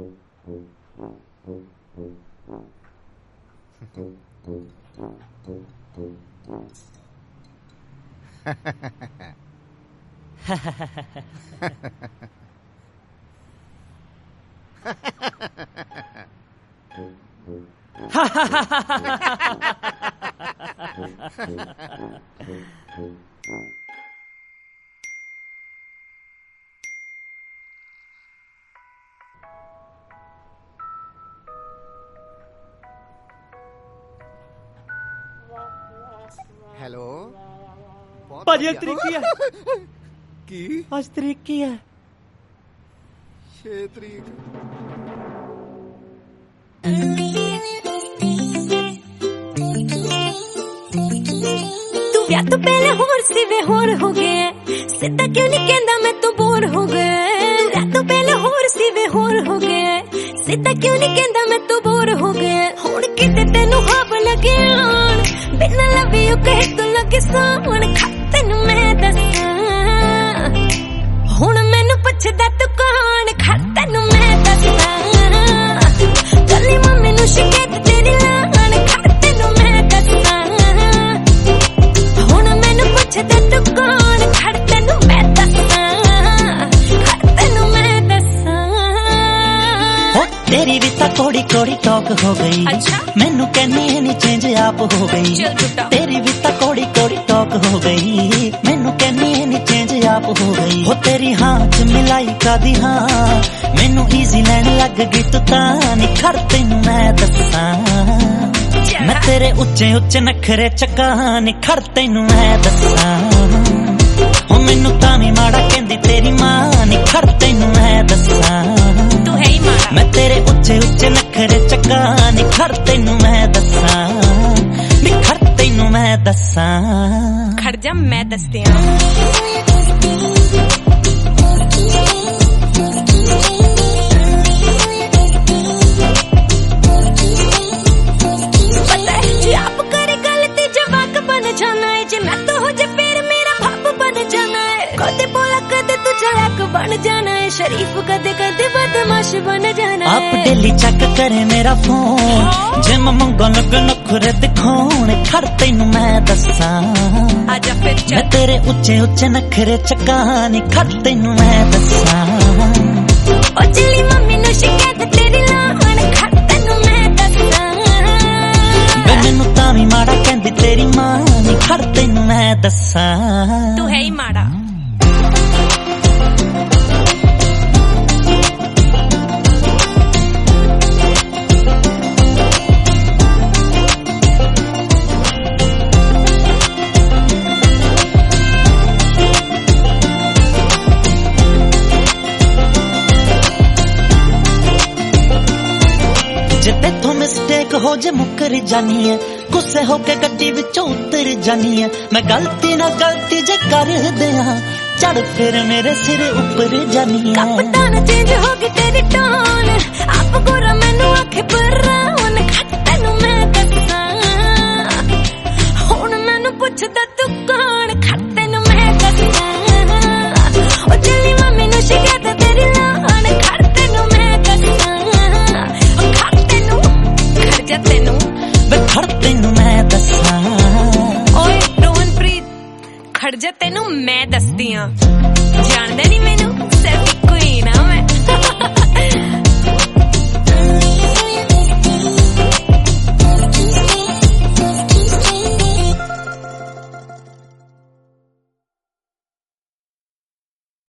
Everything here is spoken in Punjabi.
ਹੈਲੋ ਭਾਜੀ ਅੱਜ ਤਰੀਕ ਕੀ ਹੈ? ਕੀ ਅੱਜ ਤਰੀਕ ਕੀ ਹੈ? 6 ਤਰੀਕ। ਤੂੰ ਵਿਆਹ ਤੋਂ ਪਹਿਲਾਂ ਹੋਰ ਸੀ ਵੇ ਹੋਰ ਹੋ ਗਿਆ ਸਿੱਧਾ ਕਿਉਂ ਨਹੀਂ ਕਹਿੰਦਾ ਮੈਂ ਤੂੰ ਬੋਰ ਹੋ ਗਿਆ ਵਿਆਹ ਤੋਂ ਪਹਿਲਾਂ ਹੋਰ ਸੀ ਵੇ ਹੋਰ ਹੋ ਗਿਆ ਸਿੱਧਾ ਕਿਉਂ ਨਹੀਂ ਕਹਿੰਦਾ ਮੈਂ ਤੂੰ ਬੋਰ ਹੋ ਗਿਆ ਹੁਣ ਕਿਤੇ ਤੈਨੂੰ ਹੱਬ ਲੱਗਿਆ ਬਿਨਾਂ ਲਵ ਯੂ ਕਹੇ ਤੂੰ ਲੱਗੇ ਸਾਵਣ ਤੈਨੂੰ ਮੈਂ ਦੱਸਾਂ ਹੁਣ ਮੈਨੂੰ ਪੁੱਛਦਾ ਤੂੰ ਕੌਣ ਖੜ ਤੈਨੂੰ ਮੈਂ ਦੱਸਾਂ ਕੱਲੀ ਮੰਮੀ ਨੂੰ ਸ਼ਿਕਾਇਤ ਤੇਰੀ ਲਾਣ ਖੜ ਤੈਨੂੰ ਮੈਂ ਦੱਸਾਂ ਹੁਣ ਮੈਨੂੰ ਪੁੱਛਦਾ ਤੂੰ ਕੌਣ ਖੜ ਤੈਨੂੰ ਮੈਂ ਦੱਸਾਂ ਖੜ ਤੈਨੂੰ ਮੈਂ ਦੱਸਾਂ ਹੋ ਤੇਰੀ ਵੀ ਤਾਂ ਕੋੜੀ ਕੋੜੀ ਟਾਕ ਹੋ ਗਈ ਮੈਨੂੰ ਕਹਿੰਨੀ ਨਹੀਂ ਚੇਂਜ ਆਪ ਹੋ ਗਈ ਤੇਰੀ ਵੀ ਤਾਂ ਕੋੜੀ ਕੋੜੀ ਟਾਕ ਹੋ ਗਈ ਮੈਨੂੰ ਕਹਿੰਨੀ ਨਹੀਂ ਚੇਂਜ ਆਪ ਹੋ ਗਈ ਹੋ ਤੇਰੀ ਹਾਂ ਚ ਮਿਲਾਈ ਕਾਦੀ ਹਾਂ ਮੈਨੂੰ ਈਜ਼ੀ ਲੈਣ ਲੱਗ ਗਈ ਤੂੰ ਤਾਂ ਨਹੀਂ ਖੜ ਤੈਨੂੰ ਮੈਂ ਦੱਸਾਂ ਮੈਂ ਤੇਰੇ ਉੱਚੇ ਉੱਚੇ ਨਖਰੇ ਚੱਕਾ ਨਹੀਂ ਖੜ ਤੈਨੂੰ ਮੈਂ ਦੱਸਾਂ ਹੋ ਮੈਨੂੰ ਤਾਂ ਵੀ ਮਾੜਾ ਕਹਿੰਦੀ ਤੇਰੀ ਮਾਂ ਨਹੀਂ ਖੜ ਤੈਨੂੰ ਮੈਂ ਦੱਸਾਂ ਤੂੰ ਹੈ ਹੀ ਮਾੜਾ ਮੈਂ ਤੇਰੇ ਉੱਚੇ ਉੱਚੇ ਨਖਰੇ ਚੱਕਾ ਨਹੀਂ ਖੜ ਤੈਨੂੰ ਮੈਂ ਦੱਸਾਂ ਨੀ ਖੜ ਤੈਨੂੰ ਮੈਂ ਦੱਸਾਂ ਖੜ ਜਾ ਮੈਂ ਦੱਸਦਿਆਂ ਪਤਾ ਹੈ ਜੇ ਆਪ ਕਰੇ ਗੱਲ ਤੇ ਜਵਾਕ ਬਣ ਜਾਣਾ ਹੈ ਜੇ ਮੈਂ ਤੋ ਹੋ ਜੇ ਫਿਰ ਮੇਰਾ ਭਾਪ ਬਣ ਜਾਣਾ ਹੈ ਕਦੇ ਬੋਲਾ ਕਦੇ ਤੂੰ ਚਲਾਕ ਬਣ ਜਾਣਾ ਹੈ ਸ਼ਰੀਫ ਕਦੇ ਕਦੇ ਬਦਮਾਸ਼ ਬਣ ਜਾਣਾ ਹੈ ਆਪ ਡੇਲੀ ਚੱਕ ਕਰੇ ਮੇਰਾ ਫੋਨ ਜੇ ਮੈਂ ਮੰਗਾਂ ਲੱਗ ਨਖਰੇ ਦਿਖਾਉਣ ਖੜ ਤੈਨੂੰ ਮੈਂ ਦੱਸਾਂ ਆਜਾ ਫਿਰ ਚੱਲ ਮੈਂ ਤੇਰੇ ਉੱਚੇ ਉੱਚੇ ਨਖਰੇ ਚੱਕਾ ਨਹੀਂ ਖੜ ਤੈਨੂੰ ਮੈਂ ਦੱਸਾਂ ਉਹ ਚਲੀ ਮੰਮੀ ਨੂੰ ਸ਼ਿਕਾਇਤ ਤੇਰੀ ਲਾਣ ਖੜ ਤੈਨੂੰ ਮੈਂ ਦੱਸਾਂ ਮੈਨੂੰ ਤਾਂ ਵੀ ਮਾੜਾ ਕਹਿੰਦੀ ਤੇਰੀ ਮਾਂ ਨਹੀਂ ਖੜ ਤੈਨੂੰ ਮੈਂ ਦੱਸਾਂ ਤੂੰ ਹੈ ਹੀ ਮਾੜਾ ਜੇ ਤੇਥੋਂ ਮਿਸਟੇਕ ਹੋ ਜੇ ਮੁੱਕਰ ਜਾਨੀ ਹੈ ਗੁੱਸੇ ਹੋ ਕੇ ਗੱਡੀ ਵਿੱਚੋਂ ਉਤਰ ਜਾਨੀ ਹੈ ਮੈਂ ਗਲਤੀ ਨਾ ਗਲਤੀ ਜੇ ਕਰ ਦਿਆਂ ਚੜ ਫਿਰ ਮੇਰੇ ਸਿਰ ਉੱਪਰ ਜਾਨੀ ਹੈ ਕਪਤਾਨ ਚੇਂਜ ਹੋ ਗਈ ਤੇਰੀ ਟੋਨ ਆਪ ਗੋਰਾ ਮੈਨੂੰ ਆਖੇ ਬਰਾਉਨ ਖੜ ਤੈਨੂੰ ਮੈਂ ਦੱਸਾਂ ਹੁਣ ਮੈਨੂੰ ਪੁੱਛਦਾ ਤੂੰ ਕੌਣ ਖੜ ਤੈਨੂੰ ਮੈਂ ਦੱਸਾਂ ਉਹ ਚਲੀ ਮੰਮੀ ਨੂੰ ਸ਼ਿਕਾਇਤ ਤੇਰੀ ਲਾਣ ਖੜ ਤੈਨੂੰ ਮੈਂ ਦੱਸਾਂ ਖੜ ਤੈਨੂੰ ਖੜ ਜਾ ਤੈਨੂੰ ਵੇ ਖੜ ਤੈਨੂੰ ਮੈਂ ਦੱਸਾਂ ਓਏ ਰੋਹਨਪ੍ਰੀਤ ਖੜ ਜਾ ਤੈਨੂੰ ਮੈਂ ਦੱਸਦੀ ਆਂ ਜਾਣਦਾ ਨਹੀਂ ਮੈਨੂੰ ਸਿਰਫ ਇੱਕੋ ਹੀ ਨਾ ਮੈਂ